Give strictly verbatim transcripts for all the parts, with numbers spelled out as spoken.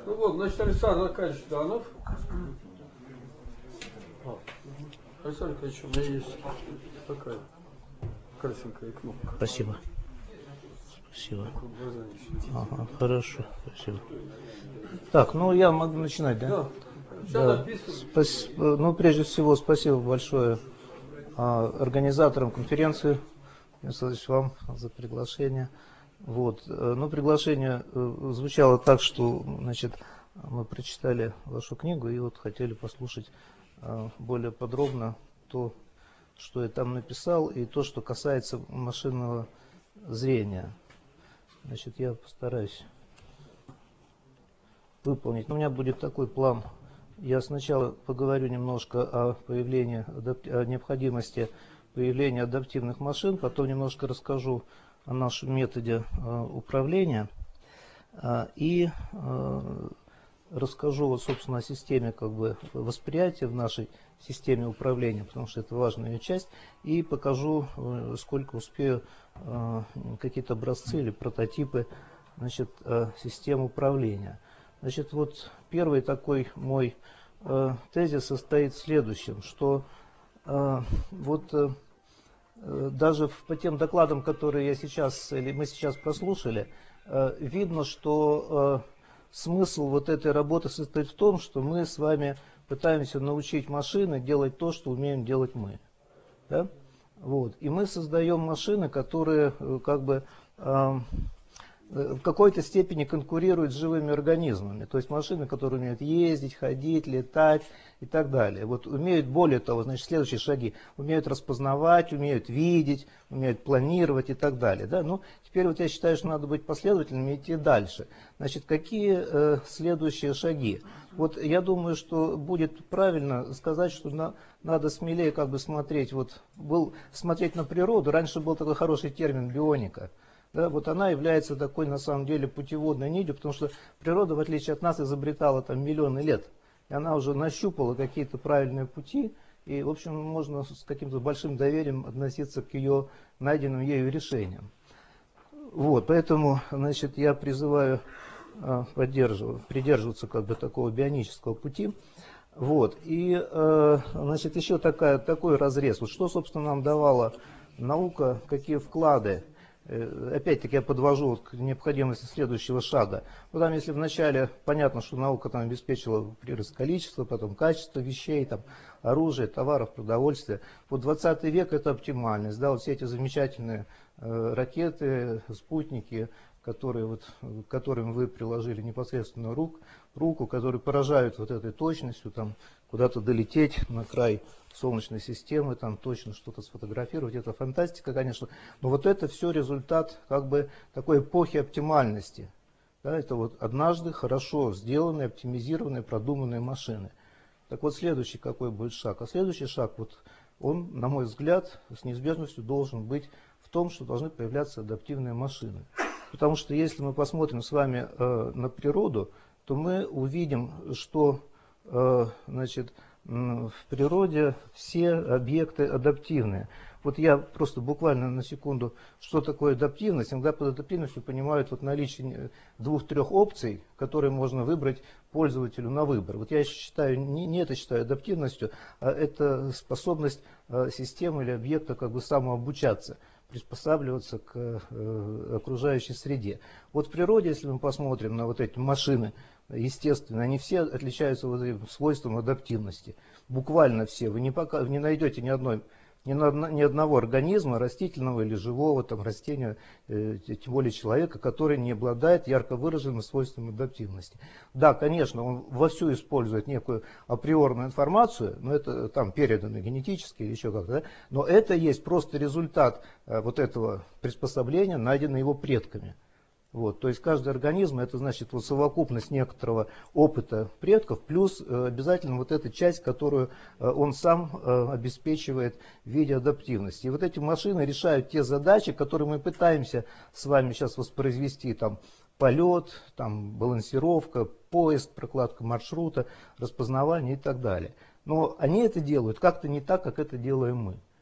Ну вот, значит, Александр Аркадьевич Данов. А, Александр Аркадьевич, у меня есть такая красивая кнопка. Спасибо. Спасибо. Ага, хорошо, спасибо. Так, ну я могу начинать, да? Да. Да. Спас... Ну, прежде всего, спасибо большое а, организаторам конференции, вам за приглашение. Вот. Ну, приглашение звучало так, что, значит, мы прочитали вашу книгу и вот хотели послушать более подробно то, что я там написал, и то, что касается машинного зрения. Значит, я постараюсь выполнить. Но у меня будет такой план. Я сначала поговорю немножко о появлении, о необходимости появления адаптивных машин, потом немножко расскажу о нашем методе э, управления э, и э, расскажу, вот, собственно, о системе как бы восприятия в нашей системе управления, потому что это важная ее часть, и покажу, э, сколько успею, э, какие-то образцы или прототипы, значит, э, систем управления. Значит, вот первый такой мой э, тезис состоит в следующем, что э, вот э, даже по тем докладам, которые я сейчас, или мы сейчас прослушали, видно, что смысл вот этой работы состоит в том, что мы с вами пытаемся научить машины делать то, что умеем делать мы. Да? Вот. И мы создаем машины, которые как бы в какой-то степени конкурируют с живыми организмами. То есть машины, которые умеют ездить, ходить, летать и так далее. Вот умеют, более того, значит, следующие шаги. Умеют распознавать, умеют видеть, умеют планировать и так далее. Да? Ну, теперь вот я считаю, что надо быть последовательным и идти дальше. Значит, какие э, следующие шаги? Вот я думаю, что будет правильно сказать, что на, надо смелее как бы смотреть, вот, был, смотреть на природу. Раньше был такой хороший термин бионика. Да, вот она является такой, на самом деле, путеводной нитью, потому что природа, в отличие от нас, изобретала там миллионы лет. И она уже нащупала какие-то правильные пути, и, в общем, можно с каким-то большим доверием относиться к ее найденным ею решениям. Вот, поэтому, значит, я призываю э, поддерживать, придерживаться как бы такого бионического пути. Вот, и, э, значит, еще такая, такой разрез. Вот что, собственно, нам давала наука, какие вклады. Опять-таки я подвожу к необходимости следующего шага. Ну, там, если вначале понятно, что наука там обеспечила прирост количества, потом качество вещей, там, оружия, товаров, продовольствия. Вот двадцатый век это оптимальность. Да, вот все эти замечательные э, ракеты, спутники, которые, вот, к которым вы приложили непосредственно рук, руку, которые поражают вот этой точностью, там, куда-то долететь на край Солнечной системы, там точно что-то сфотографировать, это фантастика, конечно, но вот это все результат как бы такой эпохи оптимальности. Да, это вот однажды хорошо сделанные, оптимизированные, продуманные машины. Так вот, следующий какой будет шаг? А следующий шаг, вот, он, на мой взгляд, с неизбежностью должен быть в том, что должны появляться адаптивные машины. Потому что если мы посмотрим с вами э, на природу, то мы увидим, что э, значит, в природе все объекты адаптивные. Вот я просто буквально на секунду, что такое адаптивность. Иногда под адаптивностью понимают вот наличие двух-трех опций, которые можно выбрать пользователю на выбор. Вот я считаю, не, не это считаю адаптивностью, а это способность э, системы или объекта как бы самообучаться, приспосабливаться к э, окружающей среде. Вот в природе, если мы посмотрим на вот эти машины, естественно, они все отличаются вот этим свойством адаптивности. Буквально все. Вы не, пока, не найдете ни, одной, ни, на, ни одного организма, растительного или живого, там, растения, э, тем более человека, который не обладает ярко выраженным свойством адаптивности. Да, конечно, он вовсю использует некую априорную информацию, но это там передано генетически или еще как-то, да? Но это есть просто результат э, вот этого приспособления, найденного его предками. Вот, то есть каждый организм это значит вот совокупность некоторого опыта предков плюс э, обязательно вот эта часть, которую э, он сам э, обеспечивает в виде адаптивности. И вот эти машины решают те задачи, которые мы пытаемся с вами сейчас воспроизвести, там полет, там балансировка, поезд, прокладка маршрута, распознавание и так далее. Но они это делают как-то не так, как это делаем мы.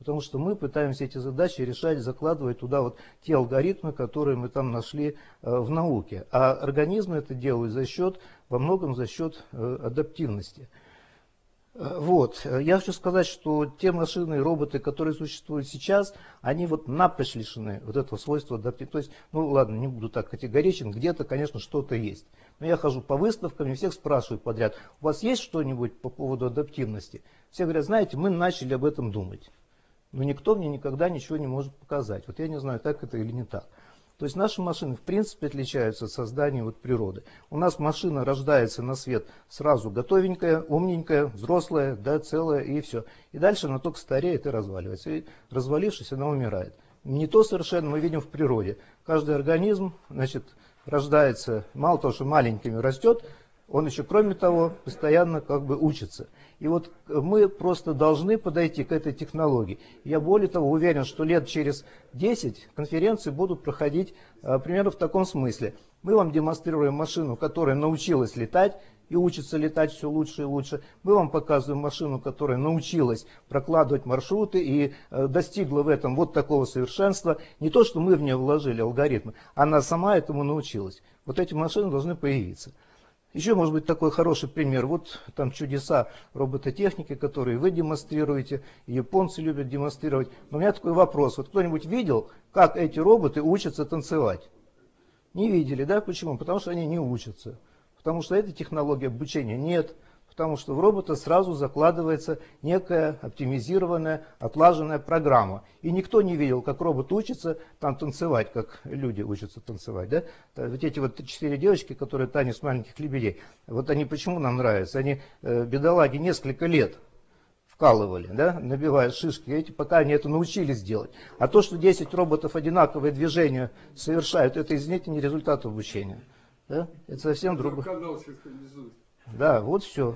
Потому что мы пытаемся эти задачи решать, закладывать туда вот те алгоритмы, которые мы там нашли э, в науке. А организмы это делают за счет, во многом за счет э, адаптивности. Вот. Я хочу сказать, что те машины и роботы, которые существуют сейчас, они вот напрочь лишены вот этого свойства адаптивности. То есть, ну ладно, не буду так категоричен, где-то, конечно, что-то есть. Но я хожу по выставкам и всех спрашиваю подряд, у вас есть что-нибудь по поводу адаптивности? Все говорят, знаете, мы начали об этом думать. Но никто мне никогда ничего не может показать. Вот я не знаю, так это или не так. То есть наши машины в принципе отличаются от создания вот природы. У нас машина рождается на свет сразу готовенькая, умненькая, взрослая, да, целая и все. И дальше она только стареет и разваливается. И развалившись, она умирает. Не то совершенно мы видим в природе. Каждый организм, значит, рождается, мало того, что маленькими растет, он еще, кроме того, постоянно как бы учится. И вот мы просто должны подойти к этой технологии. Я более того уверен, что лет через десять конференции будут проходить а, примерно в таком смысле. Мы вам демонстрируем машину, которая научилась летать и учится летать все лучше и лучше. Мы вам показываем машину, которая научилась прокладывать маршруты и э, достигла в этом вот такого совершенства. Не то, что мы в нее вложили алгоритмы, она сама этому научилась. Вот эти машины должны появиться. Еще может быть такой хороший пример. Вот там чудеса робототехники, которые вы демонстрируете, и японцы любят демонстрировать. Но у меня такой вопрос. Вот кто-нибудь видел, как эти роботы учатся танцевать? Не видели, да? Почему? Потому что они не учатся. Потому что этой технологии обучения нет. Потому что в робота сразу закладывается некая оптимизированная, отлаженная программа. И никто не видел, как робот учится там танцевать, как люди учатся танцевать. Да? Вот эти вот четыре девочки, которые танец маленьких лебедей, вот они почему нам нравятся? Они, э, бедолаги, несколько лет вкалывали, да, набивая шишки, эти, пока они это научились делать. А то, что десять роботов одинаковые движения совершают, это, извините, не результат обучения. Да? Это совсем другое. Да, вот все.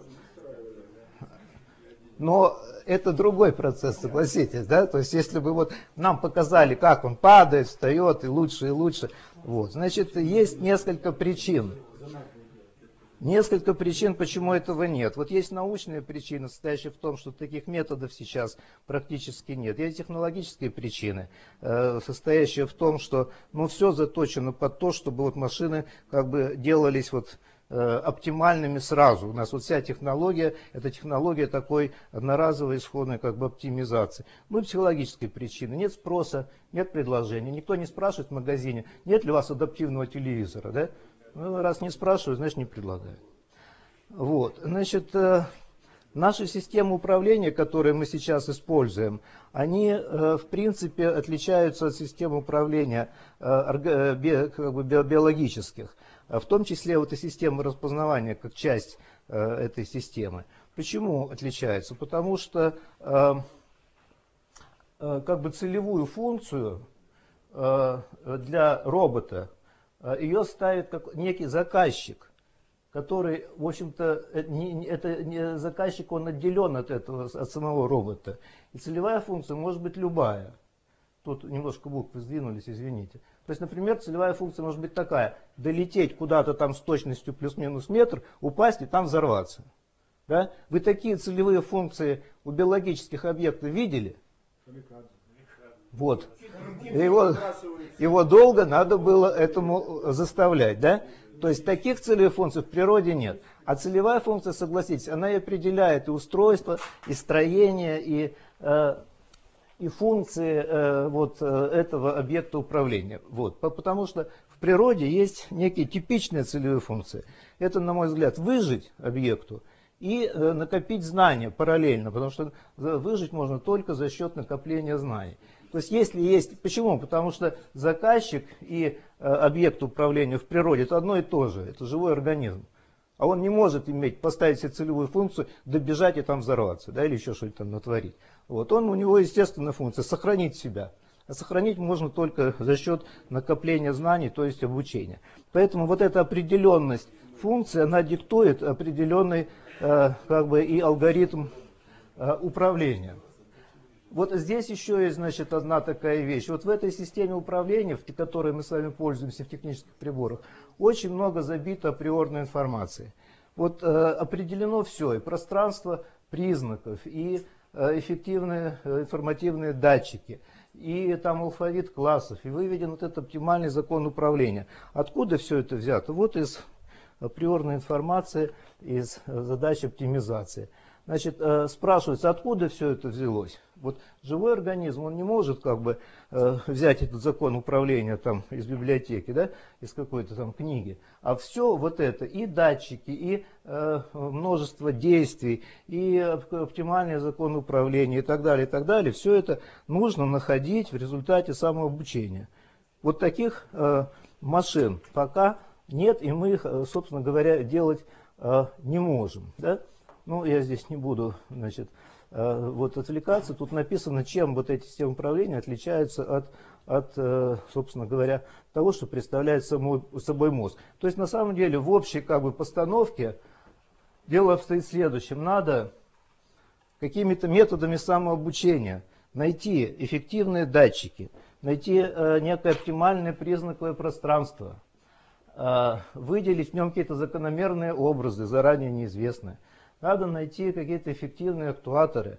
Но это другой процесс, согласитесь, да? То есть, если бы вот нам показали, как он падает, встает и лучше, и лучше, вот, значит, есть несколько причин. Несколько причин, почему этого нет. Вот есть научная причина, состоящая в том, что таких методов сейчас практически нет. Есть технологические причины, э, состоящие в том, что ну, все заточено под то, чтобы вот машины как бы делались вот оптимальными сразу. У нас вот вся технология, это технология такой одноразовой исходной как бы оптимизации. Ну и психологические причины. Нет спроса, нет предложения. Никто не спрашивает в магазине, нет ли у вас адаптивного телевизора. Да? Ну, раз не спрашивают, значит не предлагают. Вот. Значит, наши системы управления, которые мы сейчас используем, они в принципе отличаются от систем управления как бы биологических. В том числе вот и система распознавания как часть э, этой системы. Почему отличается? Потому что э, э, как бы целевую функцию э, для робота э, ее ставит как некий заказчик, который, в общем-то, не, это не заказчик, он отделен от этого, от самого робота. И целевая функция может быть любая. Тут немножко буквы сдвинулись, извините. То есть, например, целевая функция может быть такая. Долететь куда-то там с точностью плюс-минус метр, упасть и там взорваться. Да? Вы такие целевые функции у биологических объектов видели? Вот. Его, его долго надо было этому заставлять. Да? То есть таких целевых функций в природе нет. А целевая функция, согласитесь, она и определяет и устройство, и строение, и... Э, и функции э, вот, э, этого объекта управления. Вот. Потому что в природе есть некие типичные целевые функции. Это, на мой взгляд, выжить объекту и э, накопить знания параллельно, потому что выжить можно только за счет накопления знаний. То есть, если есть... Почему? Потому что заказчик и э, объект управления в природе это одно и то же, это живой организм. А он не может иметь, поставить себе целевую функцию, добежать и там взорваться, да, или еще что-то там натворить. Вот. Он, у него естественная функция сохранить себя. А сохранить можно только за счет накопления знаний, то есть обучения. Поэтому вот эта определенность функции, она диктует определенный э, как бы и алгоритм э, управления. Вот здесь еще есть, значит, одна такая вещь. Вот в этой системе управления, в которой мы с вами пользуемся в технических приборах, очень много забито априорной информации. Вот э, определено все, и пространство признаков, и эффективные информативные датчики, и там алфавит классов, и выведен вот этот оптимальный закон управления. Откуда все это взято? Вот из априорной информации, из задач оптимизации. Значит, спрашивается, откуда все это взялось? Вот живой организм, он не может как бы взять этот закон управления там из библиотеки, да, из какой-то там книги. А все вот это, и датчики, и э, множество действий, и оптимальный закон управления и так далее, и так далее, все это нужно находить в результате самообучения. Вот таких э, машин пока нет, и мы их, собственно говоря, делать э, не можем, да? Ну, я здесь не буду, значит, вот отвлекаться. Тут написано, чем вот эти системы управления отличаются от, от собственно говоря, того, что представляет собой, собой мозг. То есть, на самом деле, в общей как бы постановке дело обстоит в следующем. Надо какими-то методами самообучения найти эффективные датчики, найти некое оптимальное признаковое пространство, выделить в нем какие-то закономерные образы, заранее неизвестные. Надо найти какие-то эффективные актуаторы,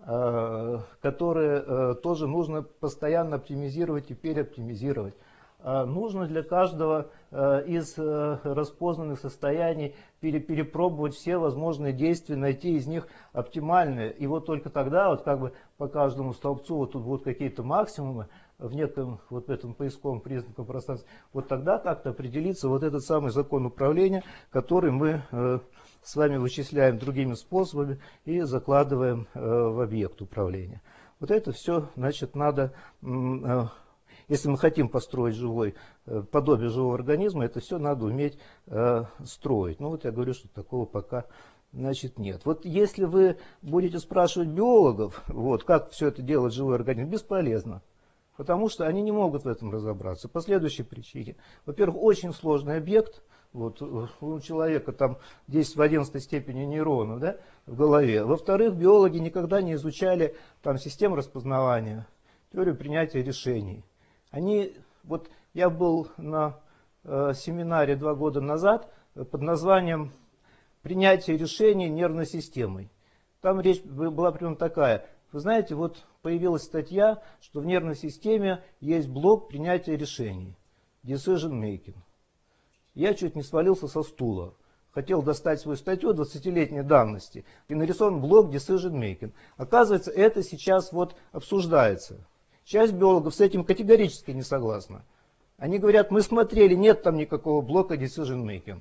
которые тоже нужно постоянно оптимизировать и переоптимизировать. Нужно для каждого из распознанных состояний перепробовать все возможные действия, найти из них оптимальные. И вот только тогда, вот как бы по каждому столбцу, вот тут будут какие-то максимумы в неком вот этом поисковом признаковом пространстве, вот тогда как-то определится вот этот самый закон управления, который мы с вами вычисляем другими способами и закладываем э, в объект управления. Вот это все, значит, надо, э, если мы хотим построить живой, э, подобие живого организма, это все надо уметь э, строить. Ну вот я говорю, что такого пока, значит, нет. Вот если вы будете спрашивать биологов, вот, как все это делает живой организм, бесполезно. Потому что они не могут в этом разобраться. По следующей причине. Во-первых, очень сложный объект. Вот, у человека там десять в одиннадцатой степени нейронов, да, в голове. Во-вторых, биологи никогда не изучали там систему распознавания, теорию принятия решений. Они, вот я был на э, семинаре два года назад под названием «Принятие решений нервной системой». Там речь была примерно такая. Вы знаете, вот появилась статья, что в нервной системе есть блок принятия решений, decision making. Я чуть не свалился со стула. Хотел достать свою статью двадцатилетней давности. И нарисован блок decision making. Оказывается, это сейчас вот обсуждается. Часть биологов с этим категорически не согласна. Они говорят, мы смотрели, нет там никакого блока decision making.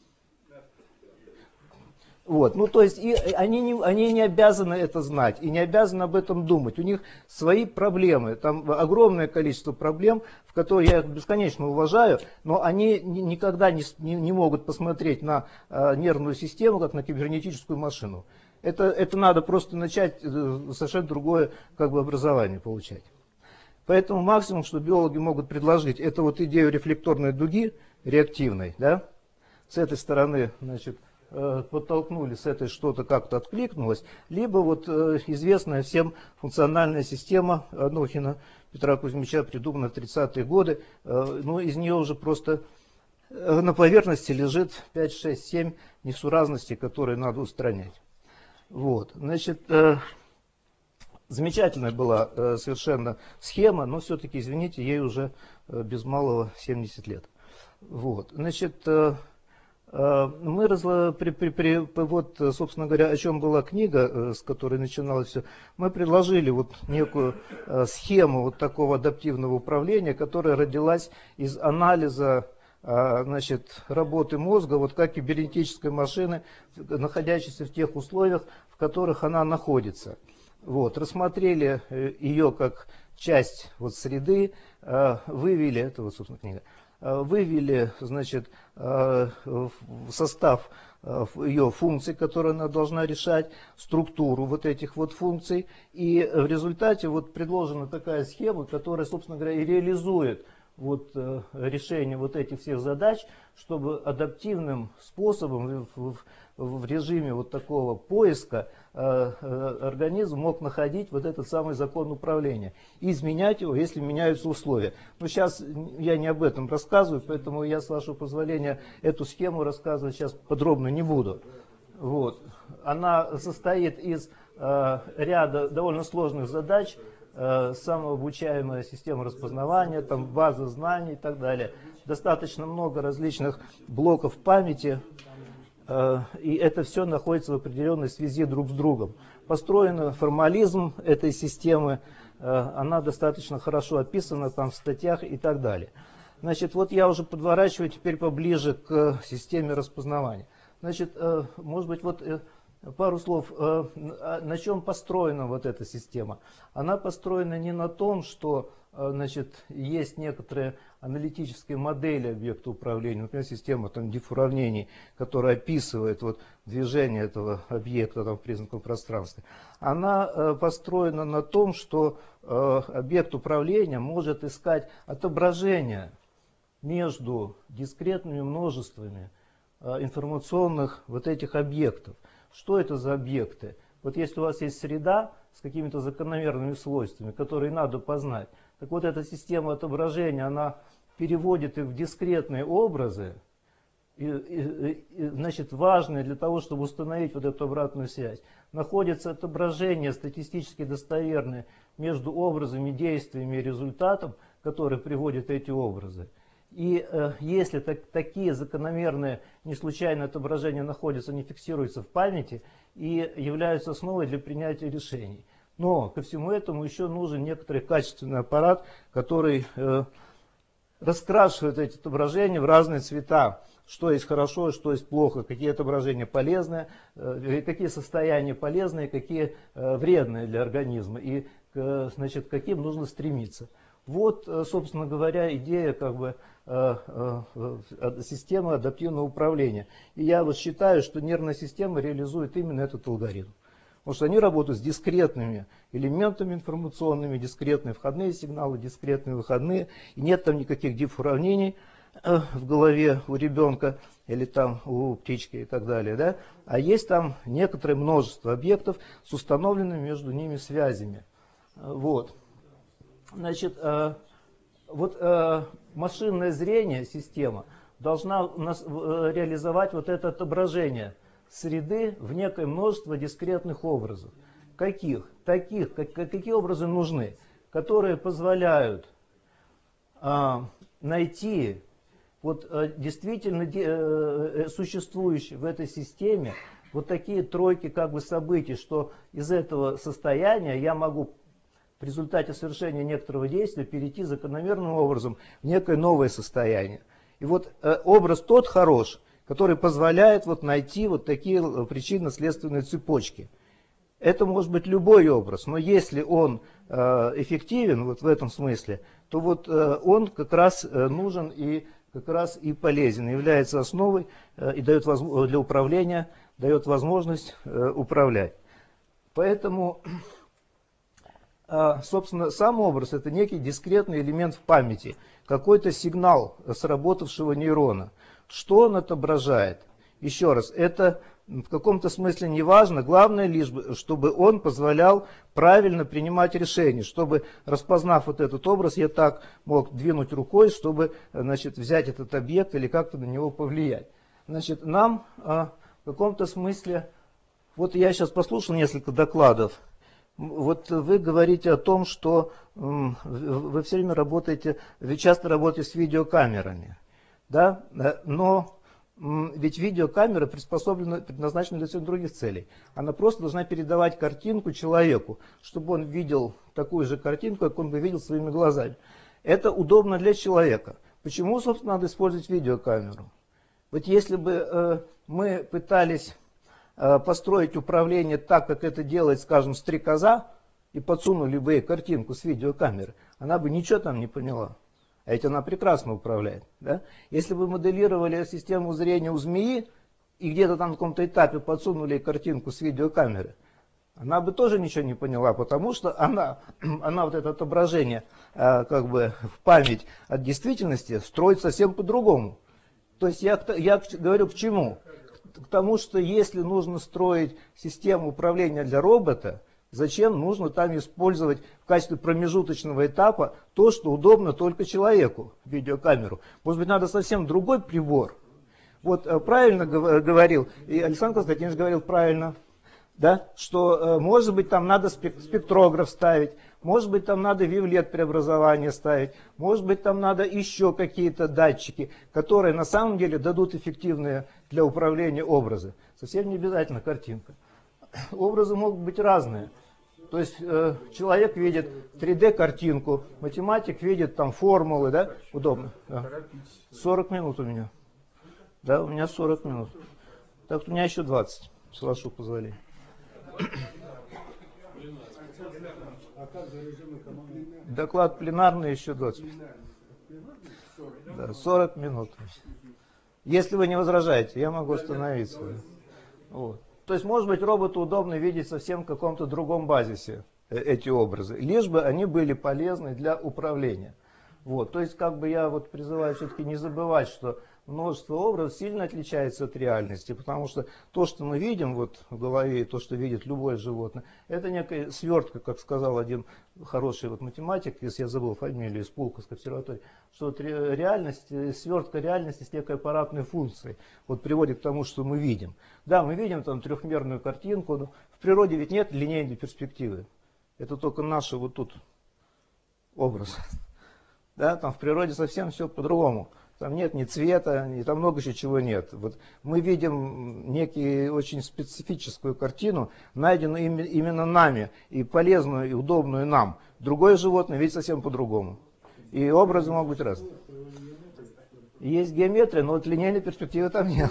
Вот, ну то есть и они, не, они не обязаны это знать и не обязаны об этом думать. У них свои проблемы, там огромное количество проблем, в которые я их бесконечно уважаю, но они никогда не, не, не могут посмотреть на э, нервную систему, как на кибернетическую машину. Это, это надо просто начать э, совершенно другое как бы, образование получать. Поэтому максимум, что биологи могут предложить, это вот идею рефлекторной дуги, реактивной, да, с этой стороны, значит, подтолкнули, с этой что-то как-то откликнулось, либо вот э, известная всем функциональная система Анохина Петра Кузьмича, придумана в тридцатые годы, э, но из нее уже просто э, на поверхности лежит пять, шесть, семь несуразностей, которые надо устранять. Вот, значит, э, замечательная была э, совершенно схема, но все-таки, извините, ей уже э, без малого семьдесят лет. Вот, значит, э, Мы, разла, при, при, при, вот, собственно говоря, о чем была книга, с которой начиналось все, мы предложили вот некую схему вот такого адаптивного управления, которая родилась из анализа, значит, работы мозга, вот как кибернетической машины, находящейся в тех условиях, в которых она находится. Вот, рассмотрели ее как часть вот, среды, вывели, это вот, собственно, книга, вывели, значит, состав ее функций, которые она должна решать, структуру вот этих вот функций. И в результате вот предложена такая схема, которая, собственно говоря, и реализует вот решение вот этих всех задач, чтобы адаптивным способом в, в, в режиме вот такого поиска организм мог находить вот этот самый закон управления и изменять его, если меняются условия. Но сейчас я не об этом рассказываю, поэтому я, с вашего позволения, эту схему рассказывать сейчас подробно не буду. Вот. Она состоит из э, ряда довольно сложных задач, э, самообучаемая система распознавания, там база знаний и так далее. Достаточно много различных блоков памяти, э, и это все находится в определенной связи друг с другом. Построен формализм этой системы, э, она достаточно хорошо описана там в статьях и так далее. Значит, вот я уже подворачиваю теперь поближе к системе распознавания. Значит, э, может быть, вот э, пару слов, э, на чем построена вот эта система. Она построена не на том, что э, значит, есть некоторые аналитические модели объекта управления, например, система там, диф-уравнений, которая описывает вот, движение этого объекта там, в признаком пространстве. Она э, построена на том, что э, объект управления может искать отображение между дискретными множествами э, информационных вот этих объектов. Что это за объекты? Вот если у вас есть среда с какими-то закономерными свойствами, которые надо познать, так вот эта система отображения, она переводит их в дискретные образы, и, и, и, значит, важное для того, чтобы установить вот эту обратную связь, находится отображение статистически достоверное между образами, действиями и результатом, который приводит эти образы. И э, если так, такие закономерные, не случайные отображения находятся, они фиксируются в памяти и являются основой для принятия решений. Но ко всему этому еще нужен некоторый качественный аппарат, который э, раскрашивает эти отображения в разные цвета. Что есть хорошо, что есть плохо, какие отображения полезные, э, какие состояния полезные, какие э, вредные для организма и э, значит, к каким нужно стремиться. Вот, собственно говоря, идея как бы, э, э, системы адаптивного управления. И я вот считаю, что нервная система реализует именно этот алгоритм. Потому что они работают с дискретными элементами информационными, дискретные входные сигналы, дискретные выходные. И нет там никаких диф-уравнений э, в голове у ребенка или там у птички и так далее. Да? А есть там некоторое множество объектов с установленными между ними связями. Вот. Значит, э, вот э, машинное зрение, система, должна у нас, э, реализовать вот это отображение среды в некое множество дискретных образов. Каких? Таких, как, какие образы нужны? Которые позволяют э, найти вот, э, действительно э, существующие в этой системе вот такие тройки как бы событий, что из этого состояния я могу в результате совершения некоторого действия перейти закономерным образом в некое новое состояние. И вот э, образ тот хорош, который позволяет вот найти вот такие причинно-следственные цепочки. Это может быть любой образ, но если он э, эффективен вот в этом смысле, то вот э, он как раз э, нужен и как раз и полезен, является основой э, и дает воз... для управления, дает возможность э, управлять. Поэтому собственно, сам образ — это некий дискретный элемент в памяти, какой-то сигнал сработавшего нейрона. Что он отображает? Еще раз, это в каком-то смысле не важно, главное лишь, чтобы он позволял правильно принимать решения, чтобы, распознав вот этот образ, я так мог двинуть рукой, чтобы, значит, взять этот объект или как-то на него повлиять. Значит, нам в каком-то смысле, вот я сейчас послушал несколько докладов. Вот вы говорите о том, что вы все время работаете, вы часто работаете с видеокамерами, да? Но ведь видеокамера приспособлена, предназначена для совершенно других целей. Она просто должна передавать картинку человеку, чтобы он видел такую же картинку, как он бы видел своими глазами. Это удобно для человека. Почему, собственно, надо использовать видеокамеру? Вот если бы э, мы пытались построить управление так, как это делает, скажем, стрекоза, и подсунули бы ей картинку с видеокамеры, она бы ничего там не поняла. А ведь она прекрасно управляет. Да? Если бы моделировали систему зрения у змеи, и где-то там на каком-то этапе подсунули ей картинку с видеокамеры, она бы тоже ничего не поняла, потому что она, она вот это отображение как бы в память от действительности строит совсем по-другому. То есть я, я говорю к чему? К тому, что если нужно строить систему управления для робота, зачем нужно там использовать в качестве промежуточного этапа то, что удобно только человеку, видеокамеру. Может быть, надо совсем другой прибор. Вот правильно говорил, и Александр Константинович говорил правильно, Да? Что, э, может быть, там надо спек- спектрограф ставить, может быть, там надо вивлет преобразования ставить, может быть, там надо еще какие-то датчики, которые на самом деле дадут эффективные для управления образы. Совсем не обязательно картинка. Образы могут быть разные. То есть э, человек видит три дэ картинку, математик видит там формулы, да? Удобно. Да. сорок минут у меня. Да, у меня сорок минут. Так у меня еще двадцать, с вашего позволения. Доклад пленарный еще двадцать. Да, сорок минут. Если вы не возражаете, я могу остановиться. Вот. То есть, может быть, роботу удобно видеть совсем в каком-то другом базисе эти образы, лишь бы они были полезны для управления. Вот. То есть, как бы я вот призываю все-таки не забывать, что множество образов сильно отличается от реальности, потому что то, что мы видим вот в голове, и то, что видит любое животное, это некая свертка, как сказал один хороший вот математик, если я забыл фамилию, из Пулковской обсерватории, что вот реальность, свертка реальности с некой аппаратной функцией вот приводит к тому, что мы видим. Да, мы видим там трехмерную картинку, но в природе ведь нет линейной перспективы. Это только наш вот тут образ. Да, там в природе совсем все по-другому. Там нет ни цвета, и там много еще чего нет. Вот мы видим некую очень специфическую картину, найденную именно нами, и полезную, и удобную нам. Другое животное видит совсем по-другому. И образы могут быть разные. Есть геометрия, но вот линейной перспективы там нет.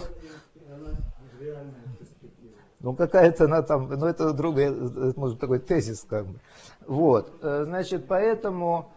Ну, какая-то она там, ну, это другая, это, может, такой тезис, как бы. Вот, значит, поэтому...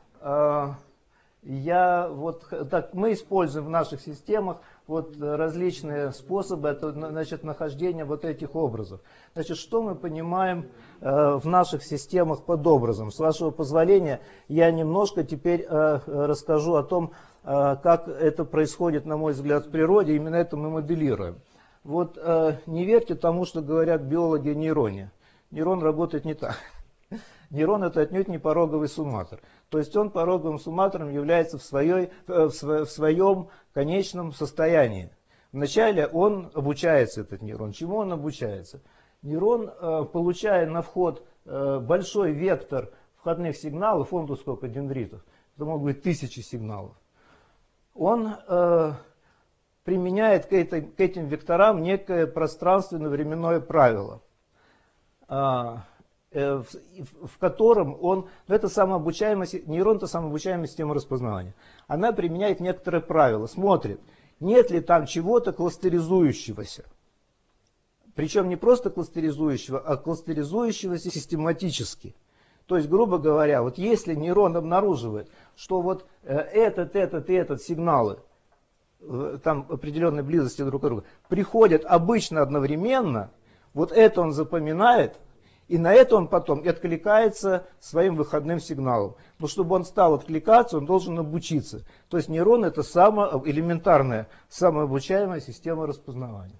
Я, вот, так, мы используем в наших системах вот, различные способы это, значит, нахождения вот этих образов. Значит, что мы понимаем э, в наших системах под образом? С вашего позволения я немножко теперь э, расскажу о том, э, как это происходит, на мой взгляд, в природе. Именно это мы моделируем. Вот э, не верьте тому, что говорят биологи о нейроне. Нейрон работает не так. Нейрон это отнюдь не пороговый сумматор. То есть он пороговым сумматором является в, своей, в, в своем конечном состоянии. Вначале он обучается, этот нейрон. Чему он обучается? Нейрон, получая на вход большой вектор входных сигналов, вон тут сколько дендритов, это могут быть тысячи сигналов, он применяет к этим векторам некое пространственно-временное правило, в котором он, ну это самообучаемость, нейрон это самообучаемая система распознавания. Она применяет некоторые правила, смотрит, нет ли там чего-то кластеризующегося. Причем не просто кластеризующего, а кластеризующегося систематически. То есть, грубо говоря, вот если нейрон обнаруживает, что вот этот, этот и этот сигналы там определенной близости друг к другу приходят обычно одновременно, вот это он запоминает. И на это он потом откликается своим выходным сигналом. Но чтобы он стал откликаться, он должен обучиться. То есть нейрон это самая элементарная, самообучаемая система распознавания.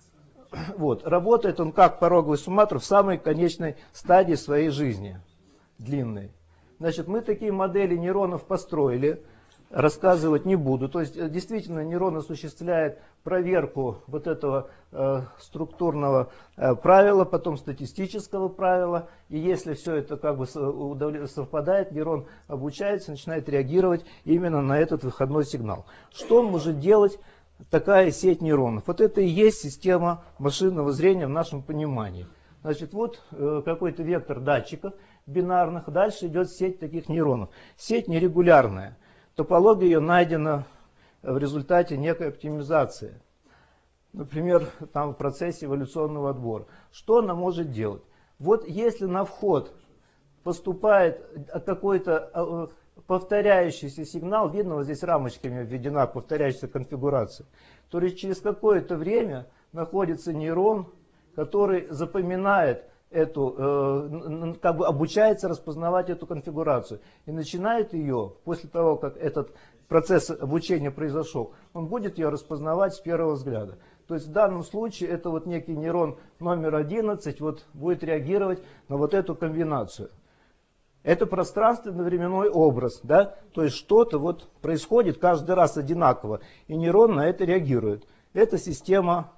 Вот. Работает он как пороговый сумматор в самой конечной стадии своей жизни, длинной. Значит, мы такие модели нейронов построили. Рассказывать не буду. То есть, действительно, нейрон осуществляет проверку вот этого э, структурного э, правила, потом статистического правила. И если все это как бы совпадает, нейрон обучается, начинает реагировать именно на этот выходной сигнал. Что может делать такая сеть нейронов? Вот это и есть система машинного зрения в нашем понимании. Значит, вот э, какой-то вектор датчиков бинарных, дальше идет сеть таких нейронов. Сеть нерегулярная. Топология ее найдена в результате некой оптимизации. Например, там в процессе эволюционного отбора. Что она может делать? Вот если на вход поступает какой-то повторяющийся сигнал, видно, вот здесь рамочками введена повторяющаяся конфигурация, то через какое-то время находится нейрон, который запоминает эту, э, как бы обучается распознавать эту конфигурацию и начинает ее, после того, как этот процесс обучения произошел, он будет ее распознавать с первого взгляда. То есть в данном случае это вот некий нейрон номер одиннадцать вот, будет реагировать на вот эту комбинацию. Это пространственно-временной образ, да? То есть что-то вот происходит каждый раз одинаково, и нейрон на это реагирует. Это система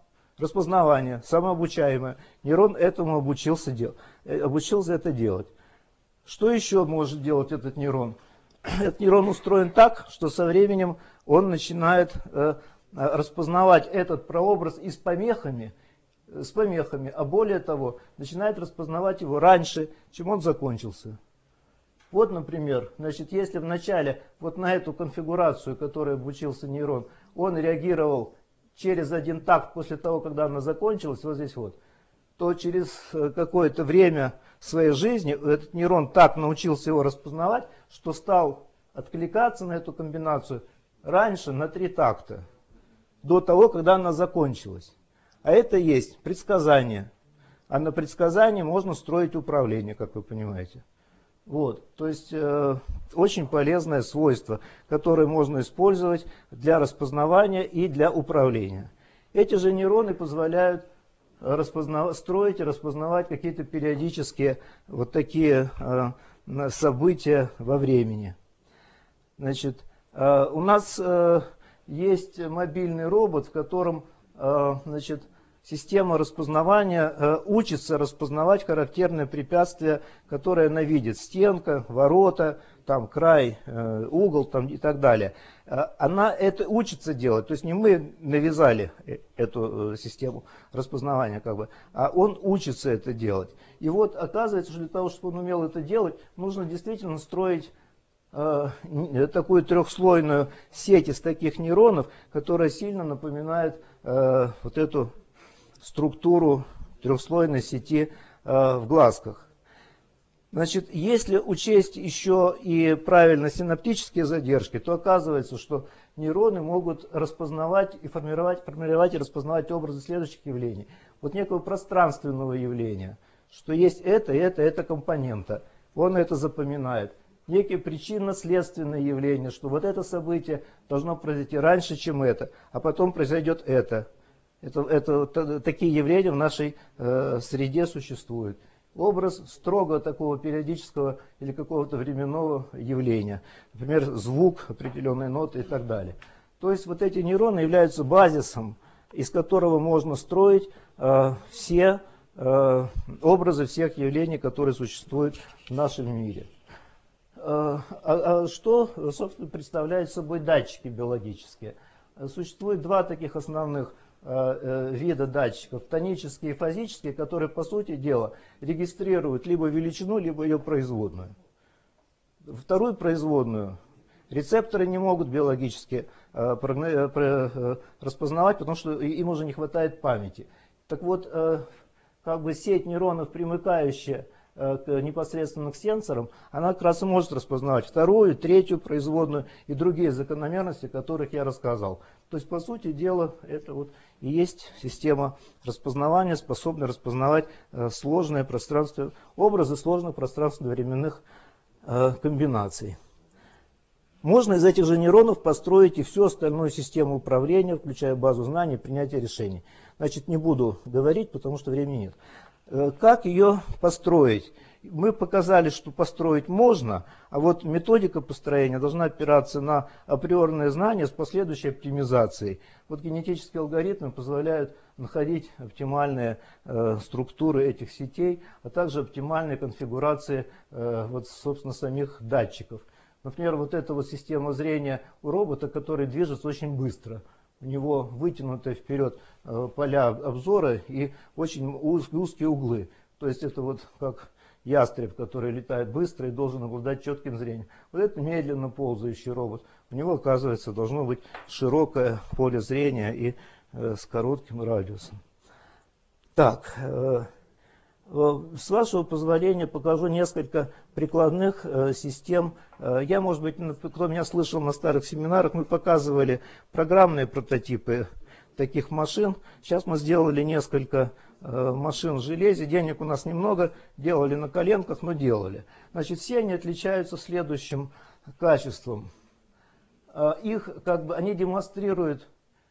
распознавание, самообучаемое. Нейрон этому обучился, дел, обучился это делать. Что еще может делать этот нейрон? Этот нейрон устроен так, что со временем он начинает э, распознавать этот прообраз и с помехами, с помехами, а более того, начинает распознавать его раньше, чем он закончился. Вот, например, значит, если вначале вот на эту конфигурацию, которой обучился нейрон, он реагировал через один такт после того, когда она закончилась, вот здесь вот, то через какое-то время своей жизни этот нейрон так научился его распознавать, что стал откликаться на эту комбинацию раньше на три такта, до того, когда она закончилась. А это есть предсказание. А на предсказании можно строить управление, как вы понимаете. Вот, то есть э, очень полезное свойство, которое можно использовать для распознавания и для управления. Эти же нейроны позволяют распознав... строить и распознавать какие-то периодические вот такие э, события во времени. Значит, э, у нас э, есть мобильный робот, в котором э, значит, система распознавания э, учится распознавать характерные препятствия, которые она видит. Стенка, ворота, там, край, э, угол там, и так далее. Э, она это учится делать. То есть не мы навязали эту э, систему распознавания, как бы, а он учится это делать. И вот оказывается, что для того, чтобы он умел это делать, нужно действительно строить э, такую трехслойную сеть из таких нейронов, которая сильно напоминает э, вот эту структуру трехслойной сети э, в глазках. Значит, если учесть еще и правильно синаптические задержки, то оказывается, что нейроны могут распознавать и формировать, формировать и распознавать образы следующих явлений. Вот некого пространственного явления, что есть это, это, это компонента. Он это запоминает. Некие причинно-следственные явления, что вот это событие должно произойти раньше, чем это, а потом произойдет это. Это, это, такие явления в нашей э, среде существуют. Образ строго такого периодического или какого-то временного явления. Например, звук, определенные ноты и так далее. То есть вот эти нейроны являются базисом, из которого можно строить э, все э, образы всех явлений, которые существуют в нашем мире. Э, а, а что, собственно, представляют собой датчики биологические? Существует два таких основных вида датчиков, тонические и фазические, которые, по сути дела, регистрируют либо величину, либо ее производную. Вторую производную рецепторы не могут биологически распознавать, потому что им уже не хватает памяти. Так вот, как бы сеть нейронов, примыкающая к, непосредственно к сенсорам, она как раз и может распознавать вторую, третью производную и другие закономерности, о которых я рассказал. То есть, по сути дела, это вот и есть система распознавания, способная распознавать э, сложные пространства, образы сложных пространственно-временных э, комбинаций. Можно из этих же нейронов построить и всю остальную систему управления, включая базу знаний, принятия решений. Значит, не буду говорить, потому что времени нет. Э, как ее построить? Мы показали, что построить можно, а вот методика построения должна опираться на априорные знания с последующей оптимизацией. Вот генетические алгоритмы позволяют находить оптимальные э, структуры этих сетей, а также оптимальные конфигурации э, вот, собственно, самих датчиков. Например, вот эта вот система зрения у робота, который движется очень быстро. У него вытянутые вперед э, поля обзора и очень уз, узкие углы. То есть это вот как ястреб, который летает быстро и должен обладать четким зрением. Вот это медленно ползающий робот. У него, оказывается, должно быть широкое поле зрения и э, с коротким радиусом. Так, э, э, с вашего позволения покажу несколько прикладных э, систем. Э, я, может быть, кто меня слышал на старых семинарах, мы показывали программные прототипы таких машин. Сейчас мы сделали несколько машин в железе, денег у нас немного, делали на коленках, но делали. Значит, все они отличаются следующим качеством. Их, как бы, они демонстрируют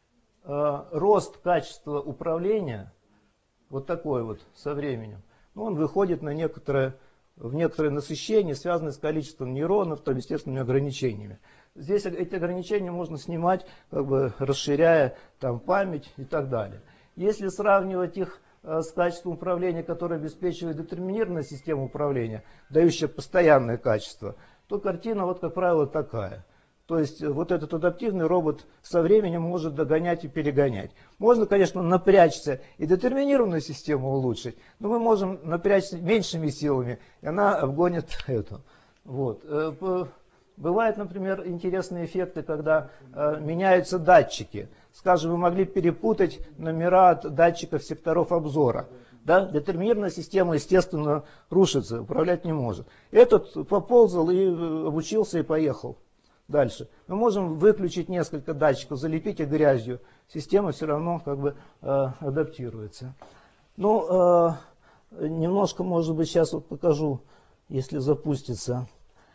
рост качества управления, вот такой вот, со временем. Но он выходит на некоторое, в некоторое насыщение, связанное с количеством нейронов, то естественными ограничениями. Здесь эти ограничения можно снимать, как бы, расширяя там память и так далее. Если сравнивать их с качеством управления, которое обеспечивает детерминированная система управления, дающая постоянное качество, то картина, вот, как правило, такая. То есть вот этот адаптивный робот со временем может догонять и перегонять. Можно, конечно, напрячься и детерминированную систему улучшить, но мы можем напрячься меньшими силами, и она обгонит эту. Вот. Бывают, например, интересные эффекты, когда э, меняются датчики. Скажем, вы могли перепутать номера от датчиков секторов обзора. Да? Детерминированная система, естественно, рушится, управлять не может. Этот поползал и обучился и поехал дальше. Мы можем выключить несколько датчиков, залепить их грязью. Система все равно как бы э, адаптируется. Ну, э, немножко, может быть, сейчас вот покажу, если запустится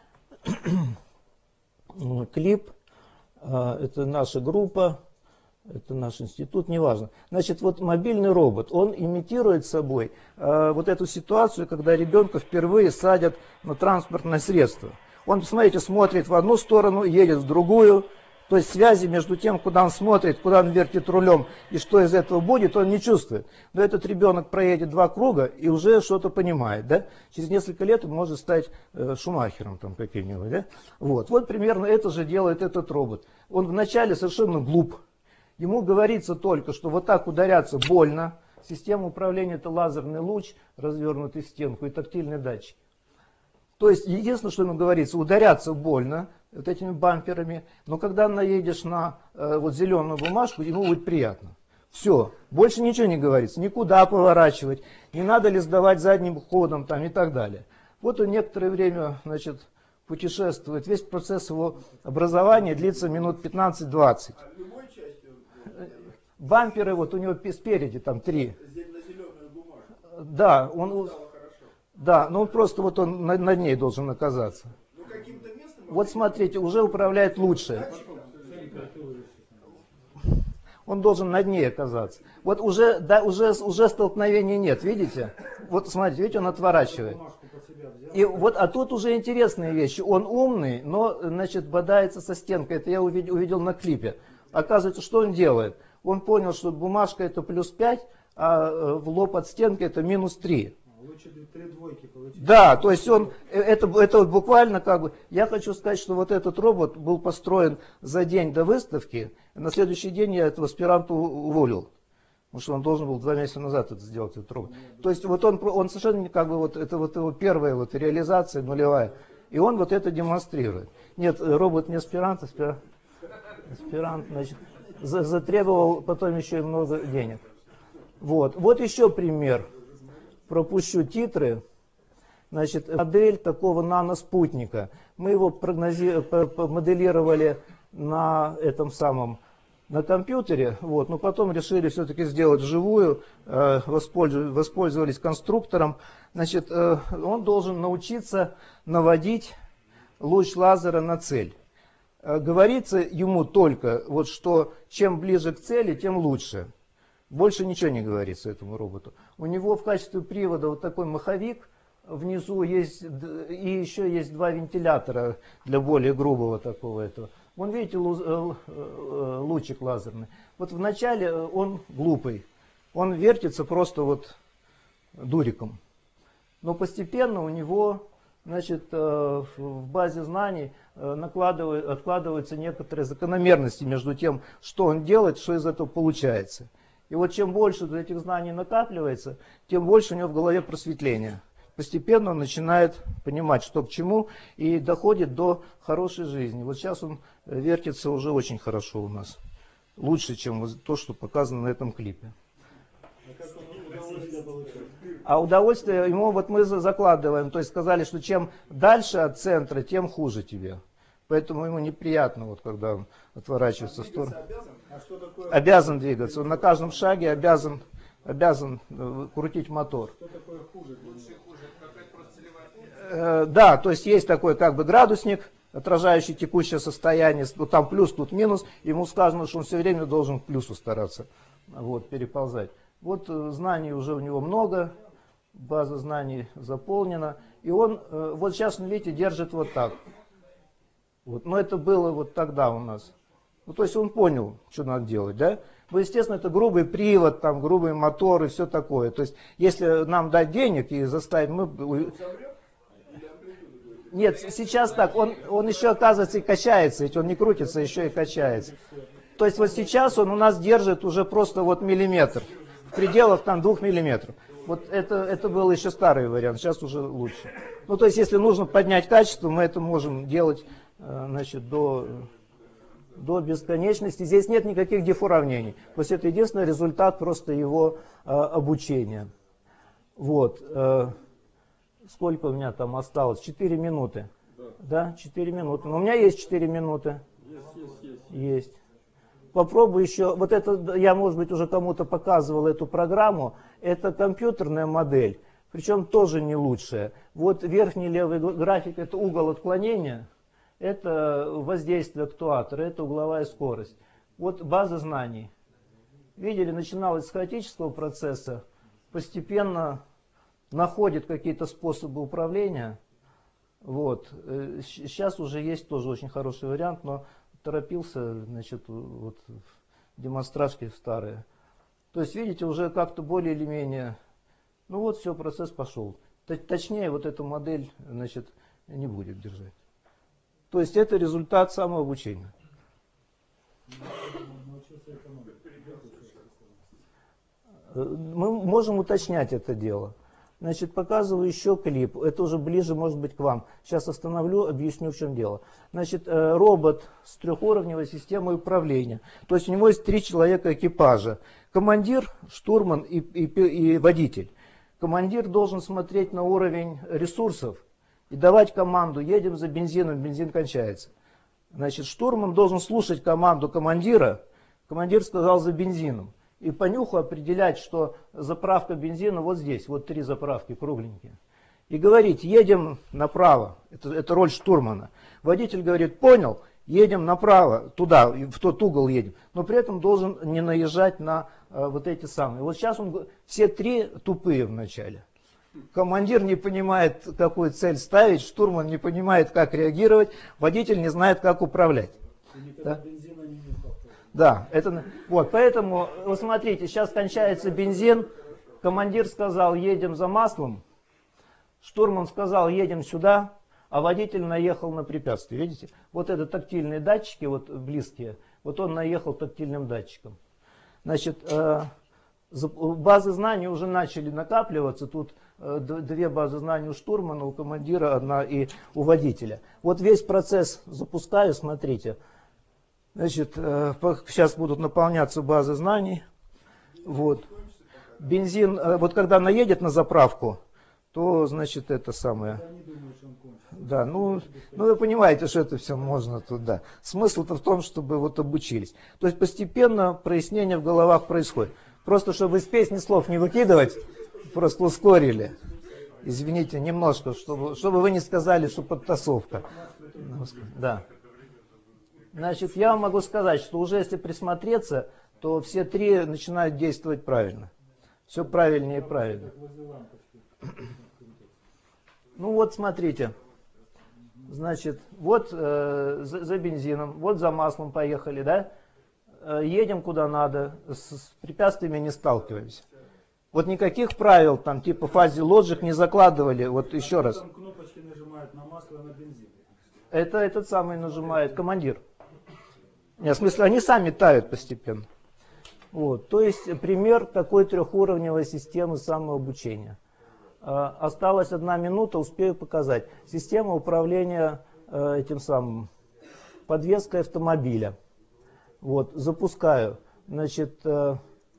клип. Это наша группа, это наш институт, неважно. Значит, вот мобильный робот, он имитирует собой вот эту ситуацию, когда ребенка впервые садят на транспортное средство. Он, смотрите, смотрит в одну сторону, едет в другую. То есть связи между тем, куда он смотрит, куда он вертит рулем и что из этого будет, он не чувствует. Но этот ребенок проедет два круга и уже что-то понимает. Да? Через несколько лет он может стать э, Шумахером там каким-нибудь. Да? Вот. вот примерно это же делает этот робот. Он вначале совершенно глуп. Ему говорится только, что вот так ударяться больно. Система управления — это лазерный луч, развернутый в стенку, и тактильный датчик. То есть единственное, что ему говорится, ударяться больно вот этими бамперами, но когда наедешь на э, вот зеленую бумажку, ему будет приятно. Все, больше ничего не говорится, никуда поворачивать, не надо ли сдавать задним ходом там, и так далее. Вот он некоторое время, значит, путешествует, весь процесс его образования длится минут пятнадцать-двадцать. А в любой части? Бамперы вот у него спереди там три. На зеленую бумажку? Да, он... Да, но он просто вот он над, над ней должен оказаться. Ну, каким-то местом... Вот смотрите, уже управляет лучше. Он должен над ней оказаться. Вот уже, да, уже, уже столкновения нет, видите? Вот смотрите, видите, он отворачивает. И вот, а тут уже интересные вещи. Он умный, но, значит, бодается со стенкой. Это я увидел, увидел на клипе. Оказывается, что он делает? Он понял, что бумажка это плюс пять, а в лоб от стенки это минус три. Лучше три двойки получить. Да, то есть он, это, это вот буквально как бы, я хочу сказать, что вот этот робот был построен за день до выставки, и на следующий день я этого аспиранта уволил, потому что он должен был два месяца назад это сделать, этот робот. То есть вот он, он совершенно не как бы, вот, это вот его первая вот реализация нулевая, и он вот это демонстрирует. Нет, робот не аспирант, аспирант, аспирант значит, затребовал потом еще и много денег. Вот, вот еще пример. Пропущу титры. Значит, модель такого наноспутника. Мы его прогнози... моделировали на этом самом, на компьютере, вот, но потом решили все-таки сделать вживую, э, воспользовались, воспользовались конструктором. Значит, э, он должен научиться наводить луч лазера на цель. Э, говорится ему только, вот, что чем ближе к цели, тем лучше. Больше ничего не говорится этому роботу. У него в качестве привода вот такой маховик, внизу есть, и еще есть два вентилятора для более грубого такого этого. Вон видите лучик лазерный. Вот вначале он глупый, он вертится просто вот дуриком. Но постепенно у него, значит, в базе знаний откладываются некоторые закономерности между тем, что он делает, что из этого получается. И вот чем больше этих знаний накапливается, тем больше у него в голове просветления. Постепенно он начинает понимать, что к чему, и доходит до хорошей жизни. Вот сейчас он вертится уже очень хорошо у нас. Лучше, чем то, что показано на этом клипе. А удовольствие ему вот мы закладываем. То есть сказали, что чем дальше от центра, тем хуже тебе. Поэтому ему неприятно, вот, когда он отворачивается в сторону. Обязан? А что такое? Обязан двигаться. Он на каждом шаге обязан, обязан крутить мотор. Что такое хуже? Лучше и хуже. Какая-то просто целевая э, Да, то есть есть такой как бы градусник, отражающий текущее состояние. Вот там плюс, тут минус. Ему сказано, что он все время должен к плюсу стараться вот, переползать. Вот знаний уже у него много. База знаний заполнена. И он, э, вот сейчас, видите, держит вот так. Вот. Но это было вот тогда у нас. Ну, то есть он понял, что надо делать, да? Ну, естественно, это грубый привод, там, грубый мотор и все такое. То есть, если нам дать денег и заставить... Мы... Нет, сейчас так, он, он еще, оказывается, и качается, ведь он не крутится, еще и качается. То есть, вот сейчас он у нас держит уже просто вот миллиметр, в пределах там двух миллиметров. Вот это, это был еще старый вариант, сейчас уже лучше. Ну, то есть, если нужно поднять качество, мы это можем делать, значит, до... до бесконечности. Здесь нет никаких дифуравнений. То есть это единственный результат просто его э, обучения. Вот. Э, сколько у меня там осталось? четыре минуты. Да. Да, четыре минуты. Но у меня есть четыре минуты. Есть, есть, есть. Есть. Попробую еще. Вот это, я, может быть, уже кому-то показывал эту программу. Это компьютерная модель. Причем тоже не лучшая. Вот верхний левый график — это угол отклонения. Это воздействие актуатора, это угловая скорость. Вот база знаний. Видели, начиналось с хаотического процесса, постепенно находит какие-то способы управления. Вот. Сейчас уже есть тоже очень хороший вариант, но торопился, значит, вот, демонстрации старые. То есть, видите, уже как-то более или менее, ну вот все, процесс пошел. Точнее, вот эту модель, значит, не будет держать. То есть это результат самообучения. Мы можем уточнять это дело. Значит, показываю еще клип. Это уже ближе, может быть, к вам. Сейчас остановлю, объясню, в чем дело. Значит, робот с трехуровневой системой управления. То есть у него есть три человека экипажа. Командир, штурман и, и, и водитель. Командир должен смотреть на уровень ресурсов и давать команду: едем за бензином, бензин кончается. Значит, штурман должен слушать команду командира. Командир сказал: за бензином. И по нюху определять, что заправка бензина вот здесь, вот три заправки кругленькие. И говорить: едем направо. Это, это роль штурмана. Водитель говорит: понял, едем направо, туда, в тот угол едем. Но при этом должен не наезжать на э, вот эти самые. Вот сейчас он, все три тупые вначале. Командир не понимает, какую цель ставить, штурман не понимает, как реагировать, водитель не знает, как управлять. Да? Да, это вот, поэтому, вот смотрите, сейчас кончается бензин, командир сказал: едем за маслом, штурман сказал: едем сюда, а водитель наехал на препятствие. Видите? Вот это тактильные датчики, вот близкие, вот он наехал тактильным датчиком. Значит, э, базы знаний уже начали накапливаться, тут две базы знаний у штурмана, у командира одна и у водителя. Вот весь процесс запускаю, смотрите. Значит, сейчас будут наполняться базы знаний. Вот. Бензин, вот когда наедет на заправку, то, значит, это самое... Да, ну, ну вы понимаете, что это все можно туда. Смысл-то в том, чтобы вот обучились. То есть постепенно прояснение в головах происходит. Просто чтобы из песни слов не выкидывать, просто ускорили. Извините, немножко, чтобы, чтобы вы не сказали, что подтасовка. Да. Значит, я вам могу сказать, что уже если присмотреться, то все три начинают действовать правильно. Все правильнее и правильно. Ну вот, смотрите. Значит, вот э, за, за бензином, вот за маслом поехали, да? Э, едем куда надо, с, с препятствиями не сталкиваемся. Вот никаких правил, там, типа Fuzzy Logic не закладывали. Вот еще раз. Там кнопочки нажимают на масло, на бензин. Это этот самый нажимает командир. Нет, в смысле, они сами тают постепенно. Вот, то есть пример такой трехуровневой системы самообучения. Э, осталась одна минута, успею показать. Система управления э, этим самым подвеской автомобиля. Вот, запускаю. Значит, э,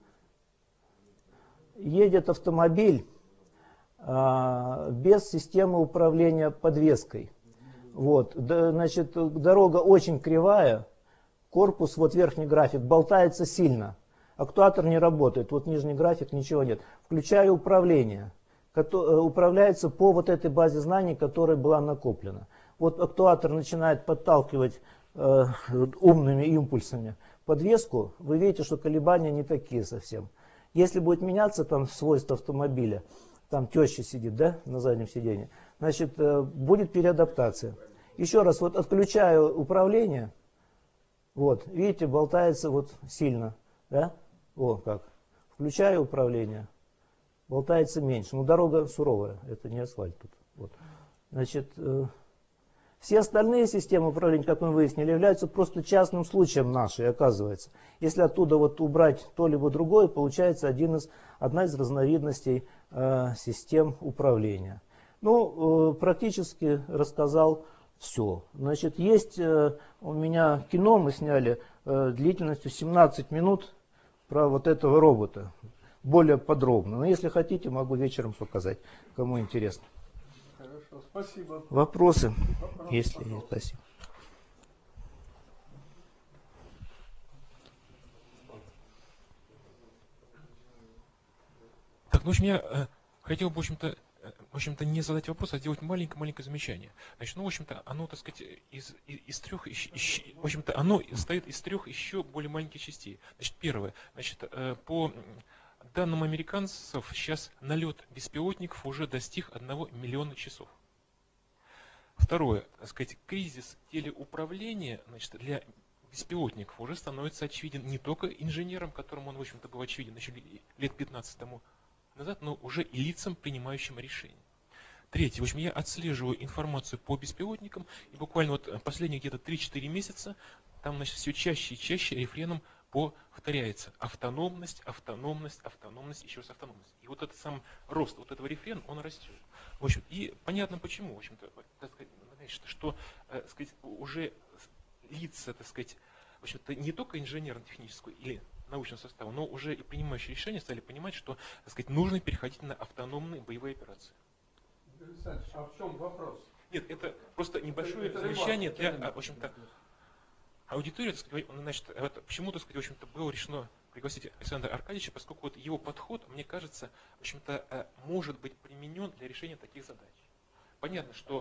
едет автомобиль э, без системы управления подвеской. Вот, да, значит, дорога очень кривая. Корпус, вот верхний график, болтается сильно. Актуатор не работает. Вот нижний график, ничего нет. Включаю управление. Управляется по вот этой базе знаний, которая была накоплена. Вот актуатор начинает подталкивать э, умными импульсами подвеску. Вы видите, что колебания не такие совсем. Если будет меняться там свойства автомобиля, там теща сидит, да, на заднем сиденье, значит, э, будет переадаптация. Еще раз, вот отключаю управление. Вот, видите, болтается вот сильно. Да? О, как. Включаю управление. Болтается меньше. Но дорога суровая. Это не асфальт тут. Вот. Значит, э, все остальные системы управления, как мы выяснили, являются просто частным случаем нашей, оказывается. Если оттуда вот убрать то либо другое, получается один из, одна из разновидностей э, систем управления. Ну, э, практически рассказал все. Значит, есть э, у меня кино, мы сняли э, длительностью семнадцать минут про вот этого робота. Более подробно. Но если хотите, могу вечером показать, кому интересно. Хорошо, спасибо. Вопросы? Вопросы, Если пожалуйста. есть, спасибо. Так, ну, в общем, я э, хотел бы, в общем-то, э, в общем-то, не задать вопрос, а сделать маленькое-маленькое замечание. Значит, ну, в общем-то, оно, так сказать, из, из, из трех, из, из, в общем-то, оно состоит из трех еще более маленьких частей. Значит, первое, значит, э, по данным американцев, сейчас налет беспилотников уже достиг одного миллиона часов. Второе, так сказать, кризис телеуправления, значит, для беспилотников уже становится очевиден не только инженерам, которым он, в общем-то, был очевиден еще лет пятнадцать тому назад, но уже и лицам, принимающим решения. Третье. В общем, я отслеживаю информацию по беспилотникам, и буквально вот последние где-то три-четыре месяца там, значит, все чаще и чаще рефреном повторяется автономность, автономность, автономность, еще раз автономность. И вот этот сам рост вот этого рефрена, он растет. В общем, и понятно почему, в общем-то, так сказать, что, э, сказать, уже лица, так сказать, в общем-то, не только инженерно-техническую или научного состава, но уже и принимающие решения стали понимать, что, так сказать, нужно переходить на автономные боевые операции. Александр, а в чем вопрос? Нет, это просто небольшое Это замечание рыбак, для, в общем-то, аудитории, так сказать, значит, вот почему, так сказать, в общем-то, было решено пригласить Александра Аркадьевича, поскольку вот его подход, мне кажется, в общем-то, может быть применен для решения таких задач. Понятно, что...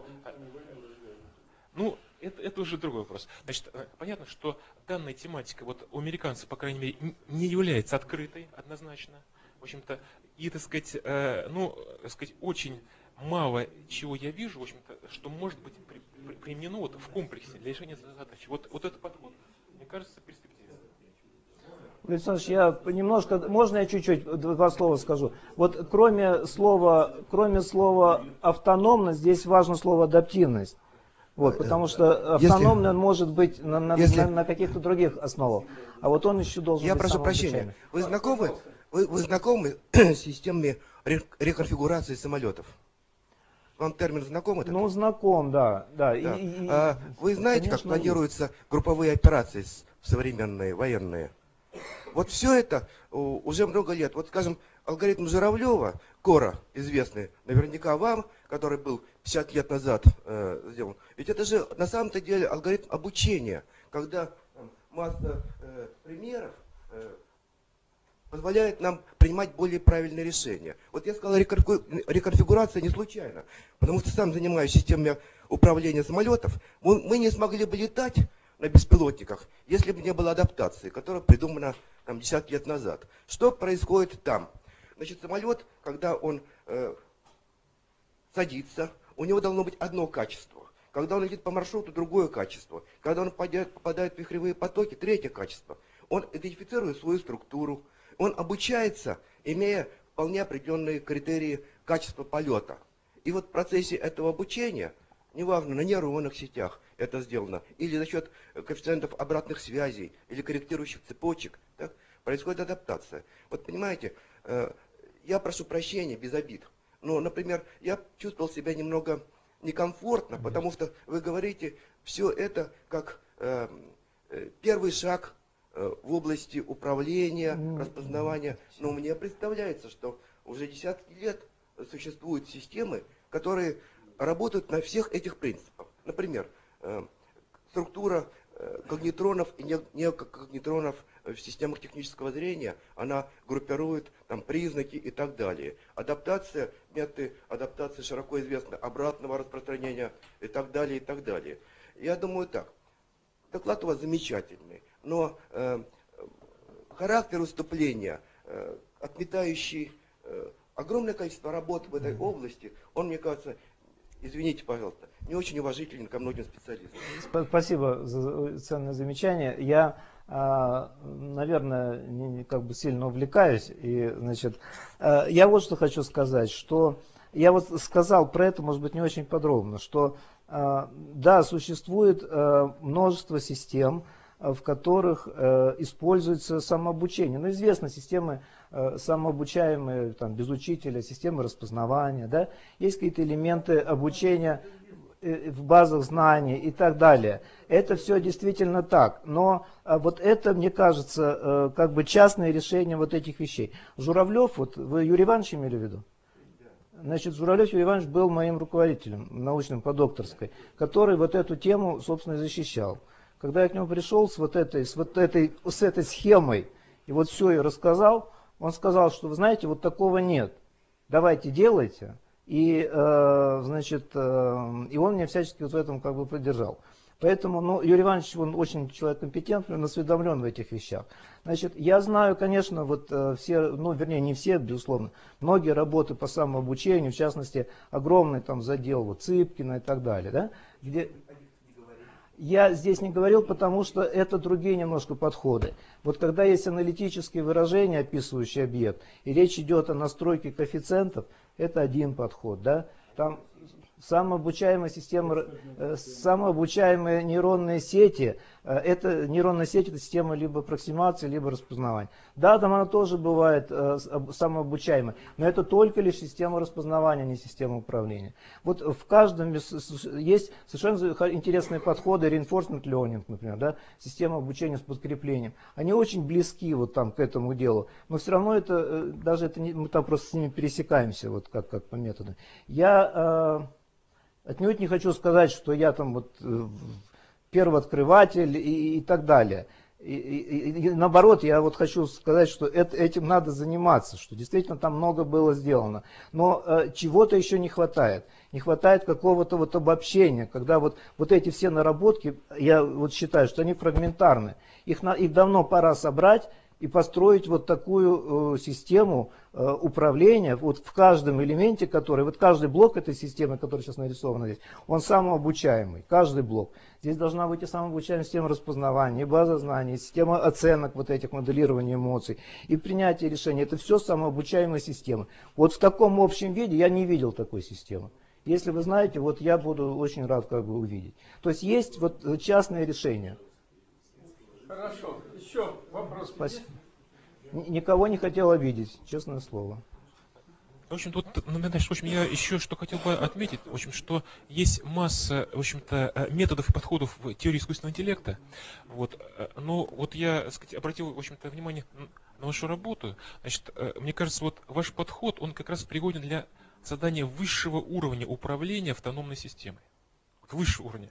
Ну, это, это уже другой вопрос. Значит, понятно, что данная тематика вот у американцев, по крайней мере, не является открытой однозначно. В общем-то, и, так сказать, э, ну, так сказать, очень мало чего я вижу, в общем-то, что может быть при, при, применено вот в комплексе для решения задачи. Вот, вот этот подход, мне кажется, перспективный. Александр Ильич, я немножко, можно я чуть-чуть два слова скажу? Вот кроме слова, кроме слова автономность, здесь важно слово адаптивность. Вот, потому что автономный если, он может быть на, на, если, на, на каких-то других основах. А вот он еще должен я быть прошу прощения, вы знакомы, вы, вы знакомы с системами реконфигурации самолетов? Вам термин знаком этот? Ну, знаком, да. да. да. И, и, а, вы знаете, как планируются есть. групповые операции современные, военные? Вот все это уже много лет. Вот, скажем, алгоритм Журавлева, Кора, известный наверняка вам, который был пятьдесят лет назад э, сделан. Ведь это же на самом-то деле алгоритм обучения, когда там, масса э, примеров э, позволяет нам принимать более правильные решения. Вот я сказал, реконфигурация не случайно, потому что сам занимаюсь системой управления самолетов. Мы, мы не смогли бы летать на беспилотниках, если бы не было адаптации, которая придумана там, десять лет назад. Что происходит там? Значит, самолет, когда он э, садится, у него должно быть одно качество. Когда он летит по маршруту, другое качество. Когда он попадает, попадает в вихревые потоки, третье качество. Он идентифицирует свою структуру. Он обучается, имея вполне определенные критерии качества полета. И вот в процессе этого обучения, неважно, на нейронных сетях это сделано, или за счет коэффициентов обратных связей, или корректирующих цепочек, так, происходит адаптация. Вот понимаете, э, я прошу прощения, без обид. Но, например, я чувствовал себя немного некомфортно, потому что вы говорите все это как э, первый шаг э, в области управления, распознавания. Но мне представляется, что уже десятки лет существуют системы, которые работают на всех этих принципах. Например, э, структура э, когнитронов и неокогнитронов в системах технического зрения, она группирует там, признаки и так далее. Адаптация, методы адаптации широко известны, обратного распространения и так далее, и так далее. Я думаю так, доклад у вас замечательный, но э, характер выступления, э, отметающий э, огромное количество работ в этой области, он, мне кажется, извините, пожалуйста, не очень уважителен ко многим специалистам. Спасибо за ценное замечание. Я а, наверное, не, не как бы сильно увлекаюсь. И, значит, а, я вот что хочу сказать, что я вот сказал про это, может быть, не очень подробно, что а, да, существует а, множество систем, в которых э, используется самообучение. Ну, известны системы э, самообучаемые, там, без учителя, системы распознавания, да? Есть какие-то элементы обучения э, в базах знаний и так далее. Это все действительно так. Но э, вот это, мне кажется, э, как бы частное решение вот этих вещей. Журавлев, вот вы Юрия Ивановича имели в виду? Значит, Журавлев Юрий Иванович был моим руководителем научным по докторской, который вот эту тему, собственно, и защищал. Когда я к нему пришел с вот этой, с вот этой, с этой схемой и вот все и рассказал, он сказал, что вы знаете, вот такого нет. Давайте делайте. И, э, значит, э, и он меня всячески вот в этом как бы поддержал. Поэтому, ну, Юрий Иванович, он очень человек компетентный, он осведомлен в этих вещах. Значит, я знаю, конечно, вот э, все, ну, вернее, не все, безусловно, многие работы по самообучению, в частности, огромный там задел вот Цыпкина и так далее, да, где... Я здесь не говорил, потому что это другие немножко подходы. Вот когда есть аналитические выражения, описывающие объект, и речь идет о настройке коэффициентов, это один подход. Да? Там самообучаемая система, самообучаемые нейронные сети, это нейронная сеть, это система либо аппроксимации, либо распознавания. Да, там она тоже бывает самообучаемая, но это только лишь система распознавания, а не система управления. Вот в каждом есть совершенно интересные подходы, reinforcement learning, например, да, система обучения с подкреплением. Они очень близки вот там к этому делу, но все равно это, даже это не, мы там просто с ними пересекаемся, вот как, как по методу. Я э, отнюдь не хочу сказать, что я там вот э, первооткрыватель и, и так далее. И, и, и наоборот, я вот хочу сказать, что это, этим надо заниматься, что действительно там много было сделано. Но э, чего-то еще не хватает. Не хватает какого-то вот обобщения, когда вот, вот эти все наработки, я вот считаю, что они фрагментарны. Их, на, их давно пора собрать и построить вот такую э, систему э, управления, вот в каждом элементе, который, вот каждый блок этой системы, который сейчас нарисован здесь, он самообучаемый, каждый блок. Здесь должна быть и самообучаемая система распознавания, и база знаний, и система оценок вот этих моделирования эмоций, и принятия решений. Это все самообучаемая система. Вот в таком общем виде я не видел такой системы. Если вы знаете, вот я буду очень рад как бы увидеть. То есть есть вот частные решения. Хорошо. Еще вопрос. Спасибо. Никого не хотел обидеть, честное слово. В общем, тут, наверное, в общем, я еще что хотел бы отметить, в общем, что есть масса, в общем-то, методов и подходов в теории искусственного интеллекта. Вот, но вот я, так сказать, обратил, в общем-то, внимание на вашу работу. Значит, мне кажется, вот ваш подход, он как раз пригоден для создания высшего уровня управления автономной системой. Высшего уровня.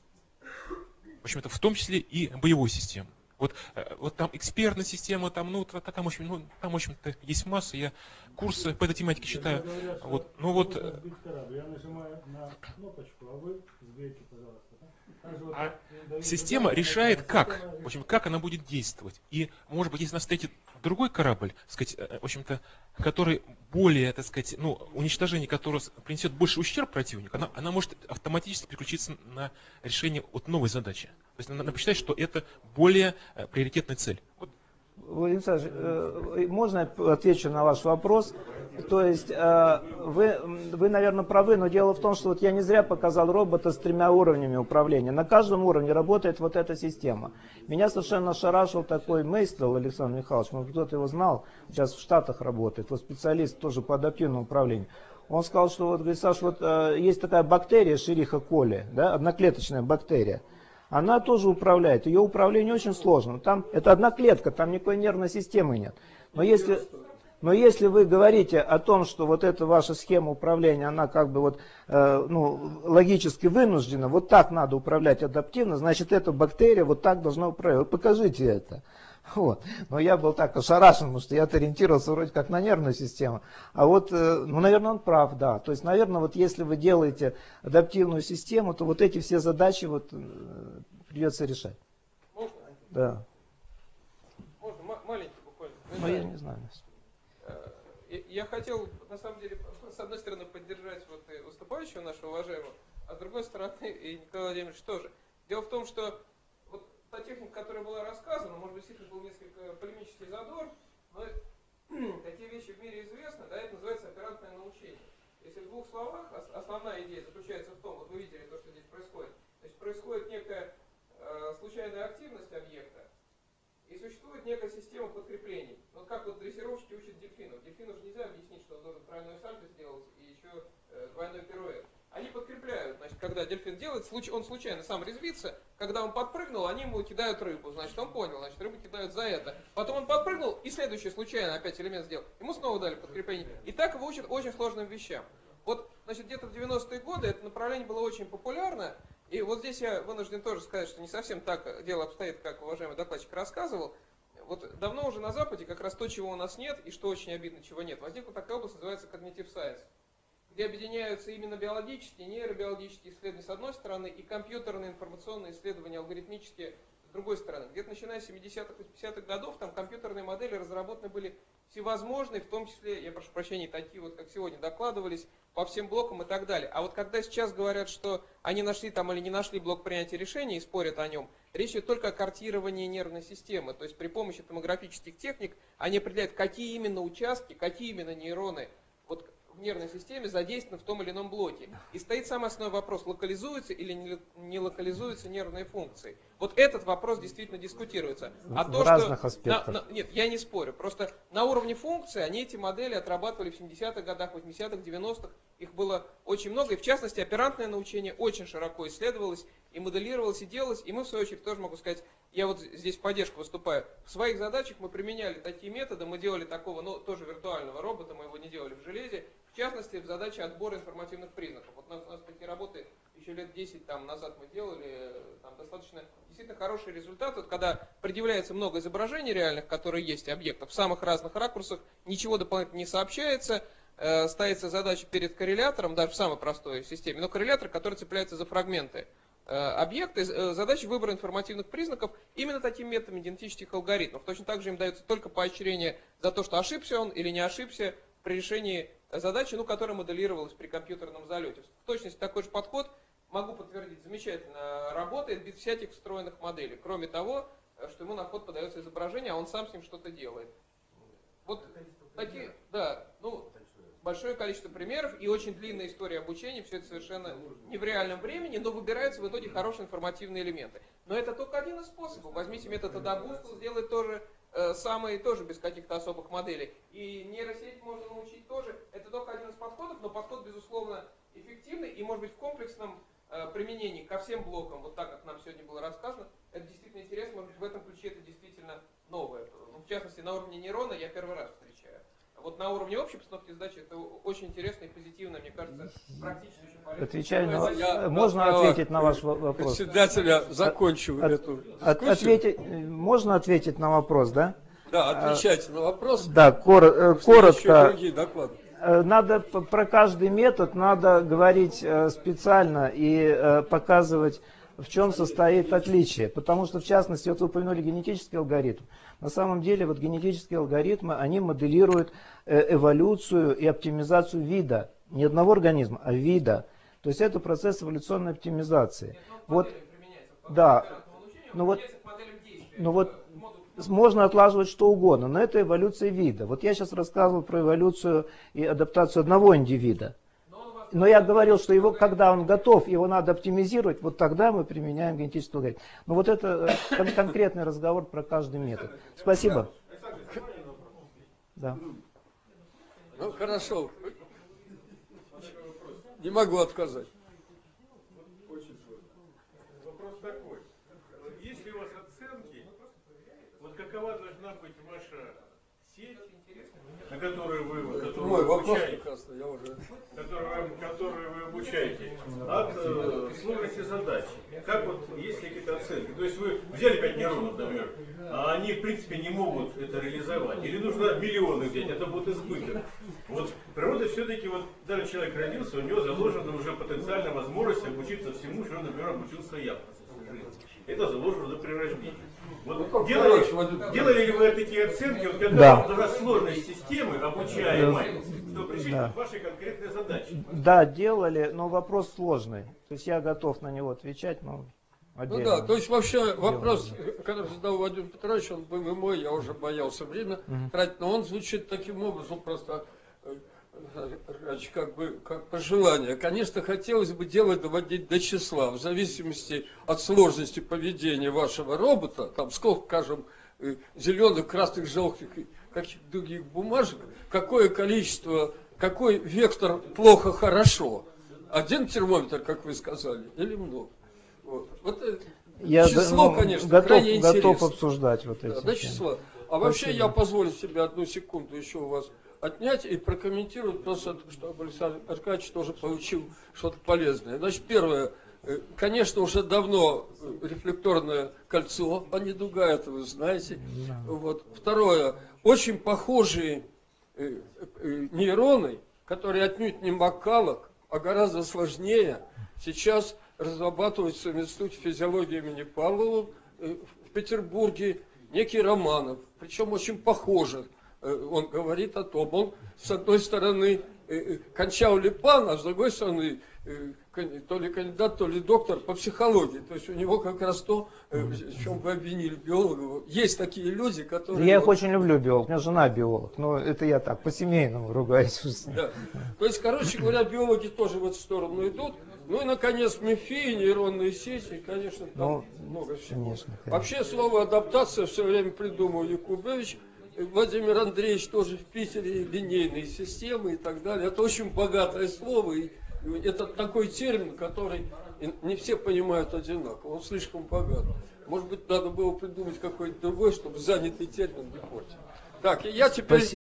В общем-то, в том числе и боевой системы. Вот, вот там экспертная система, там, ну, там, в общем, ну, там, в общем-то, есть масса, я курсы по этой тематике читаю. Говорят, вот, ну вот. Сбить корабль. Я нажимаю на кнопочку, а вы сбейте, пожалуйста. Вот А даю система задание, решает, как, система в общем, как она будет действовать. И, может быть, если нас встретит другой корабль, так сказать, в общем-то, который более, так сказать, ну, уничтожение которого принесет больше ущерб противнику, она, она может автоматически переключиться на решение от новой задачи. То есть она посчитает, что это более э, приоритетная цель. Вот. Владимир Александрович, э, можно я отвечу на ваш вопрос? То есть э, вы, вы, наверное, правы, но дело в том, что вот я не зря показал робота с тремя уровнями управления. На каждом уровне работает вот эта система. Меня совершенно ошарашил такой Мейстрел Александр Михайлович, может, кто-то его знал, сейчас в Штатах работает, вот специалист тоже по адаптивному управлению. Он сказал, что вот, говорит, Саш, вот э, есть такая бактерия Шериха коли, да, одноклеточная бактерия. Она тоже управляет. Ее управление очень сложно. Там, это одна клетка, там никакой нервной системы нет. Но если, но если вы говорите о том, что вот эта ваша схема управления, она как бы вот, э, ну, логически вынуждена, вот так надо управлять адаптивно, значит, эта бактерия вот так должна управлять. Покажите это. Вот. Но я был так ошарашен, потому что я ориентировался вроде как на нервную систему. А вот, ну, наверное, он прав, да. То есть, наверное, вот если вы делаете адаптивную систему, то вот эти все задачи вот придется решать. Можно? Да. Можно? Маленький буквально. Ну, я не знаю. Я хотел, на самом деле, с одной стороны, поддержать вот выступающего нашего уважаемого, а с другой стороны, и Николай Владимирович тоже. Дело в том, что вот та техника, которая была рассказана, может быть, действительно был несколько полемический задор, но такие вещи в мире известны, да, это называется оперантное научение. Если в двух словах, основная идея заключается в том, вот вы видели то, что здесь происходит, значит, происходит некая э, случайная активность объекта, и существует некая система подкреплений. Вот как вот дрессировщики учат дельфинов. Дельфину же нельзя объяснить, что он должен тройной сальто сделать и еще э, двойной пируэт. Они подкрепляют, значит, когда дельфин делает, он случайно сам резвится, когда он подпрыгнул, они ему кидают рыбу, значит, он понял, значит, рыбу кидают за это. Потом он подпрыгнул, и следующий случайно опять элемент сделал, ему снова дали подкрепление. И так его учат очень сложным вещам. Вот, значит, где-то в девяностые годы это направление было очень популярно, и вот здесь я вынужден тоже сказать, что не совсем так дело обстоит, как уважаемый докладчик рассказывал. Вот давно уже на Западе как раз то, чего у нас нет, и что очень обидно, чего нет, возникла такая область, называется cognitive science, где объединяются именно биологические, нейробиологические исследования с одной стороны и компьютерные информационные исследования, алгоритмические с другой стороны. Где-то начиная с семидесятых и пятидесятых годов там компьютерные модели разработаны были всевозможные, в том числе, я прошу прощения, такие вот, как сегодня докладывались, по всем блокам и так далее. А вот когда сейчас говорят, что они нашли там или не нашли блок принятия решений и спорят о нем, речь идет только о картировании нервной системы. То есть при помощи томографических техник они определяют, какие именно участки, какие именно нейроны вот в нервной системе задействованы в том или ином блоке. И стоит самый основной вопрос, локализуются или не локализуются нервные функции. Вот этот вопрос действительно дискутируется. А в то, разных что аспектах. На, на, нет, я не спорю. Просто на уровне функции они эти модели отрабатывали в семидесятых годах, восьмидесятых, девяностых. Их было очень много. И в частности, оперантное научение очень широко исследовалось и моделировалось, и делалось. И мы, в свою очередь, тоже могу сказать, я вот здесь в поддержку выступаю. В своих задачах мы применяли такие методы. Мы делали такого, ну, тоже виртуального робота, мы его не делали в железе. В частности, в задаче отбора информативных признаков. Вот у нас, у нас такие работы еще лет десять там, назад мы делали, там достаточно действительно хороший результат. Вот, когда предъявляется много изображений реальных, которые есть, объектов, в самых разных ракурсах, ничего дополнительно не сообщается, э, ставится задача перед коррелятором, даже в самой простой системе, но коррелятор, который цепляется за фрагменты э, объекта, э, задача выбора информативных признаков именно таким методом генетических алгоритмов. Точно так же им дается только поощрение за то, что ошибся он или не ошибся при решении задачи, ну, которая моделировалась при компьютерном залете. В точности такой же подход, могу подтвердить, замечательно работает без всяких встроенных моделей. Кроме того, что ему на вход подается изображение, а он сам с ним что-то делает. Вот такие, да, ну, большое количество примеров и очень длинная история обучения. Все это совершенно не в реальном времени, но выбираются в итоге хорошие информативные элементы. Но это только один из способов. Возьмите метод Adabust, сделать тоже самые тоже без каких-то особых моделей. И нейросеть можно научить тоже. Это только один из подходов, но подход, безусловно, эффективный и, может быть, в комплексном э, применении ко всем блокам, вот так, как нам сегодня было рассказано, это действительно интересно. Может быть, в этом ключе это действительно новое. Ну, в частности, на уровне нейрона я первый раз встречаю. Вот на уровне общей постановки задачи это очень интересно и позитивно, мне кажется, практически очень полезно. Отвечаю на... Я, можно я, ответить на ваш вопрос? Председателя закончу от, эту от, дискуссию. ответить, можно ответить на вопрос, да? Да, отвечайте а, на вопрос. Да, кор, коротко. Другие доклады. Надо про каждый метод надо говорить специально и показывать, в чем состоит отличие. Потому что, в частности, вот вы упомянули генетический алгоритм. На самом деле, вот генетические алгоритмы, они моделируют эволюцию и оптимизацию вида. Не одного организма, а вида. То есть это процесс эволюционной оптимизации. Вот, да. Ну вот, ну вот, можно отлаживать что угодно, но это эволюция вида. Вот я сейчас рассказывал про эволюцию и адаптацию одного индивида. Но я говорил, что его, когда он готов, его надо оптимизировать, вот тогда мы применяем генетический алгоритм. Но вот это кон- конкретный разговор про каждый метод. Спасибо. Да. Ну, хорошо. Не могу отказать. Вопрос такой. Есть ли у вас оценки, вот какова должна быть ваша сеть, на которую вы, которую Мой вы вопрос обучаете, как раз, я уже... которую, вы- которую вы обучаете, от э, сложности задач? Как вот, есть ли какие-то оценки? То есть вы взяли пять нейронов, например, а они в принципе не могут это реализовать. Или нужно миллионы взять, это будет избыток. Вот природа все-таки, вот даже человек родился, у него заложена уже потенциальная возможность обучиться всему, чего, например, обучился я. Это заложено при рождении. Вот Ну, делали, короче, вот- делали ли вы такие оценки, вот когда Да. вам дана сложность системы обучаемой, что причина Да. к вашей конкретной задаче? Да, делали, но вопрос сложный. То есть я готов на него отвечать, но Ну отдельно. да, то есть вообще вопрос, который задал Владимир Петрович, он был и мой, я уже боялся время Мгм. тратить, но он звучит таким образом просто э, э, как бы как пожелание. Конечно, хотелось бы дело доводить до числа, в зависимости от сложности поведения вашего робота, там сколько, скажем, э, зеленых, красных, желтых и каких-то других бумажек, какое количество, какой вектор плохо-хорошо. Один термометр, как вы сказали, или много? Вот. Вот это Я число, ну, конечно, готов, крайне готов интересно. обсуждать вот эти Да, до темы. числа. А вообще Спасибо. я позволю себе одну секунду еще у вас отнять и прокомментировать, просто чтобы Александр Аркадьевич тоже получил что-то полезное. Значит, первое. э, Конечно, уже давно э, рефлекторное кольцо, а не дуга, это вы знаете. Да. Вот. Второе. Очень похожие э, э, нейроны, которые отнюдь не макалок, а гораздо сложнее, сейчас разрабатывается в Институте физиологии имени Павлова э, в Петербурге некий Романов, причем очень похоже. Э, Он говорит о том, он с одной стороны э, э, кончал Липан, а с другой стороны э, кан- то ли кандидат, то ли доктор по психологии. То есть у него как раз то, э, в чем вы обвинили биологов. Есть такие люди, которые... Я их вот- очень люблю, биолог. У меня жена биолог. Но это я так, по-семейному ругаюсь. Да. То есть, короче говоря, биологи тоже в эту сторону идут. Ну и, наконец, МИФИ, нейронные сети, конечно, там Ну, много всего. конечно, конечно. Вообще, слово адаптация все время придумал Якубович. Владимир Андреевич тоже в Питере, линейные системы и так далее. Это очень богатое слово. И это такой термин, который не все понимают одинаково. Он слишком богат. Может быть, надо было придумать какой-то другой, чтобы занятый термин не портить. Так, и я теперь